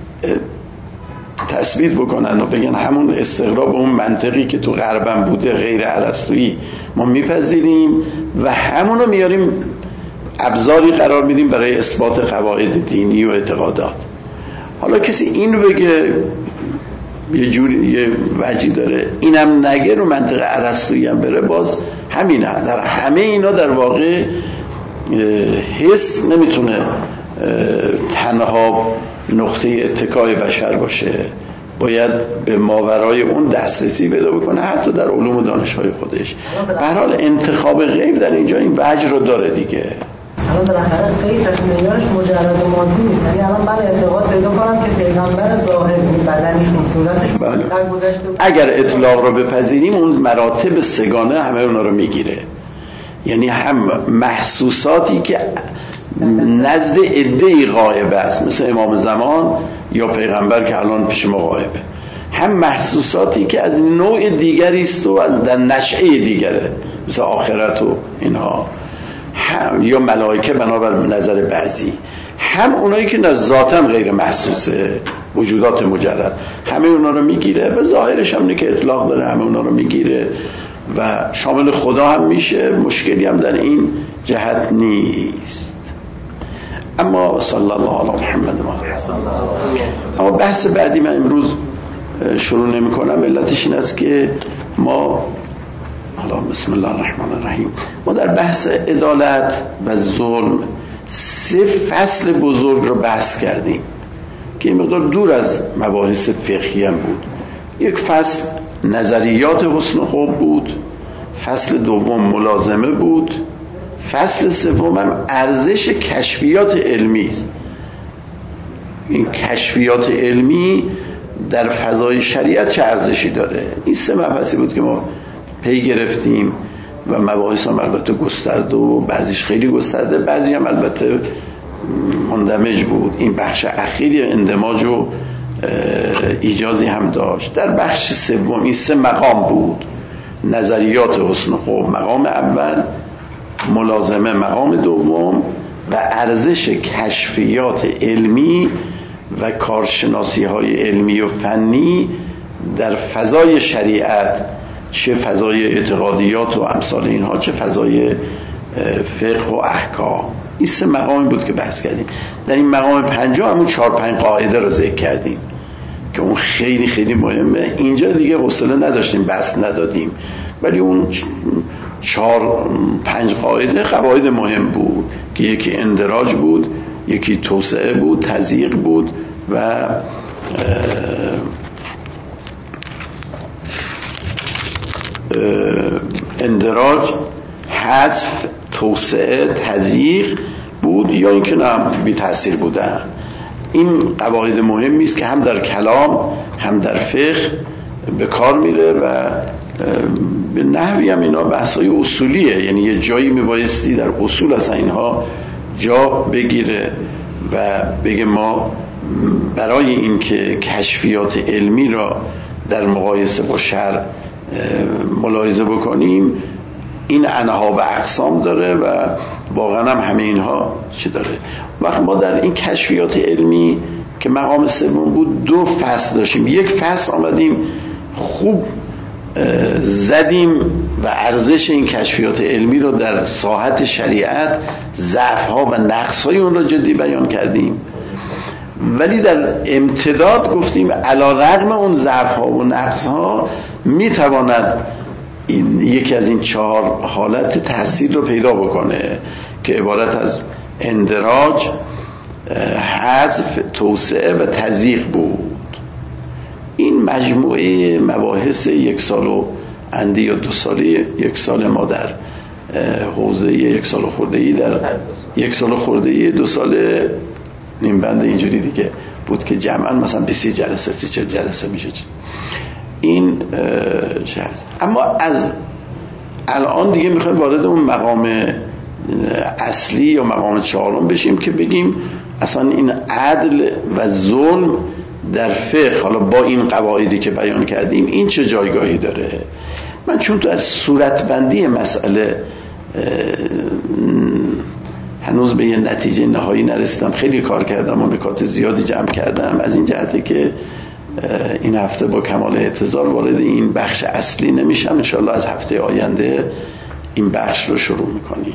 تثبیت بکنن و بگن همون استقرار به اون منطقی که تو غربم بوده غیر ارسطویی ما میپذیریم و همونو میاریم ابزاری قرار میدیم برای اثبات قواعد دینی و اعتقادات. حالا کسی این رو بگه یه جوری یه وجهی داره، اینم نگه رو منطق ارسطویی هم بره، باز همینه. در همه اینا در واقع حس نمیتونه تنها نقطه اتکای بشر باشه، باید به ماورای اون دسترسی پیدا بکنه، حتی در علوم و دانش‌های خودش. به هر حال انتخاب غیب در اینجا این وجه رو داره دیگه. الان بالاخره غیب پس معیارش مجرد مادی نیست. یعنی الان من اعتقاد پیدا کنم که پیغمبر ظاهر بدنش صورتش در گذشته اگر اطلاق رو بپذیریم اون مراتب سگانه همه اونا رو میگیره. یعنی هم محسوساتی که نزد عده‌ای غایب است مثل امام زمان یا پیغمبر که الان پیش ما غایبه، هم محسوساتی که از نوع دیگری است و در نشأه دیگره مثل آخرت و اینها، هم یا ملائکه بنابر نظر بعضی، هم اونایی که ذاتاً غیر محسوسه وجودات مجرد، همه اونا رو میگیره و ظاهرش هم اینه که اطلاق داره، همه اونا رو میگیره و شامل خدا هم میشه. مشکلی هم در این جهت نیست. اما صلی الله علی محمد و اما بحث بعدی من امروز شروع نمی کنم، علتش این است که ما حالا بسم الله الرحمن الرحیم، ما در بحث عدالت و ظلم 3 فصل بزرگ رو بحث کردیم که این مقدار دور از مباحث فقهی هم بود. یک فصل نظریات حسن و خوب بود، فصل دوم ملازمه بود، فصل سوم هم ارزش کشفیات علمی است. این کشفیات علمی در فضای شریعت چه ارزشی داره؟ این 3 مبحثی بود که ما پی گرفتیم و مباحث هم البته گسترده و بعضیش خیلی گسترده، بعضی هم البته مندمج بود. این بخش اخیری اندماج و ایجازی هم داشت. در بخش سوم این 3 مقام بود: نظریات حسن و خوب مقام اول، ملازمه مقام دوم و ارزش کشفیات علمی و کارشناسی های علمی و فنی در فضای شریعت، چه فضای اعتقادیات و امثال اینها، چه فضای فقه و احکام. این 3 مقامی بود که بحث کردیم. در این مقام 5 همون 4-5 قاعده رو ذکر کردیم که اون خیلی خیلی مهمه. اینجا دیگه حوصله نداشتیم، بحث ندادیم، ولی اون 4-5 قواعد مهم بود که یکی اندراج بود، یکی توسعه بود، تضییق بود و اندراج، حذف، توسعه، تضییق بود، یا اینکه نه بی تاثیر بودن. این قواعد مهمی است که هم در کلام هم در فقه به کار میره و به نحوی هم اینا بحثای اصولیه، یعنی یه جایی میبایستی در اصول اصلا اینها جا بگیره و بگه ما برای اینکه کشفیات علمی را در مقایسه با شرع ملاحظه بکنیم این انواع و اقسام داره و واقعا هم همه اینها چی داره. وقت ما در این کشفیات علمی که مقام سوم بود 2 فصل داشتیم. یک فصل آمدیم خوب زدیم و ارزش این کشفیات علمی رو در ساحت شریعت، ضعف‌ها و نقص‌های اون رو جدی بیان کردیم، ولی در امتداد گفتیم علی‌رغم اون ضعف‌ها و نقص‌ها میتواند یکی از این 4 حالت تحصیل رو پیدا بکنه که عبارت از اندراج، حذف، توسعه و تضییق بود. این مجموعه مباحث 1 سال و اندی یا 2 ساله، 1 سال ما در حوزه 1 سال خورده‌ای، در 1 سال خورده‌ای 2 سال نیم بند اینجوری دیگه بود که جمعا مثلا 20 جلسه 30 جلسه میشه. این چه هست. اما از الان دیگه میخوایم وارد اون مقام اصلی یا مقام 4 بشیم که بگیم اصلا این عدل و ظلم در فقه، حالا با این قواعدی که بیان کردیم، این چه جایگاهی داره. من چون در صورتبندی مسئله هنوز به یه نتیجه نهایی نرسیدم، خیلی کار کردم و نکات زیادی جمع کردم، از این جهته که این هفته با کمال اعتذار وارد این بخش اصلی نمیشم. انشاءالله از هفته آینده این بخش رو شروع میکنیم.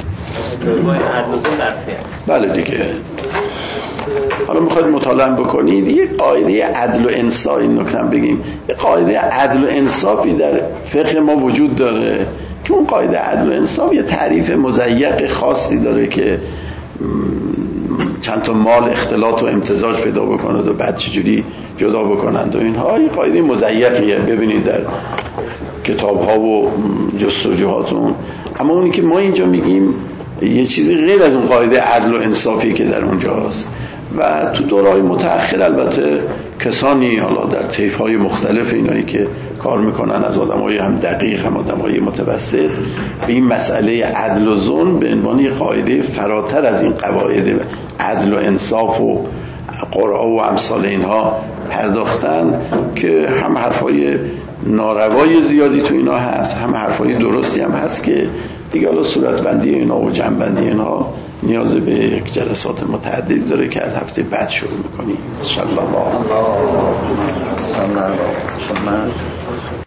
بله دیگه. حالا میخواید مطالعه بکنید یک قاعده عدل و انصاف، این نکته بگیم، یک قاعده عدل و انصافی در فقه ما وجود داره که اون قاعده عدل و انصاف یه تعریف مضیق خاصی داره که چند تا مال اختلاط و امتزاج پیدا بکنند و بعد چجوری جدا بکنند و اینها. این قاعده مضیقیه، ببینید در کتاب ها و جستجوهاتون. اما اونی که ما اینجا میگیم یه چیزی غیر از اون قاعده عدل و انصافی که در اونجاست و تو دورهای متأخر البته کسانی حالا در طیف‌های مختلف اینایی که کار میکنن، از آدمای هم دقیق هم آدمای متوسط، به این مسئله عدل و ظلم به عنوان یک قاعده فراتر از این قواعد عدل و انصاف و قرآن و امثال اینها پرداختن که هم حرفای ناروای زیادی تو اینا هست، هم حرفای درستی هم هست که دیگه حالا صورتبندی اینا و جمع‌بندی اینا نیاز به یک جلسات متعددی داره که از هفته بعد شروع میکنیم. ان شاء الله.